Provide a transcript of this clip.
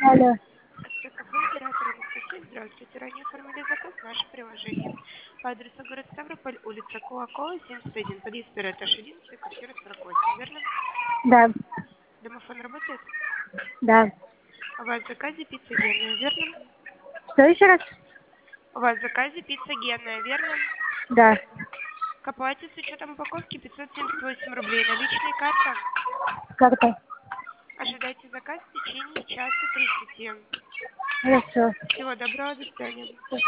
Алло. Это кафе «Император» Анастасия. Здравствуйте. Ранее оформили заказ в наше приложение. По адресу город Ставрополь, улица Кулакова, 71, подъезд 1, этаж 11, квартира 48, верно? Да, Домофон работает? да. У вас в заказе пицца генная, верно? Что еще раз? У вас в заказе пицца генная, верно? Да. К оплате с учетом упаковки 578 рублей. Наличные карта. Карта. Ожидайте заказ в течение часа 30. Хорошо. Всего доброго, до свидания.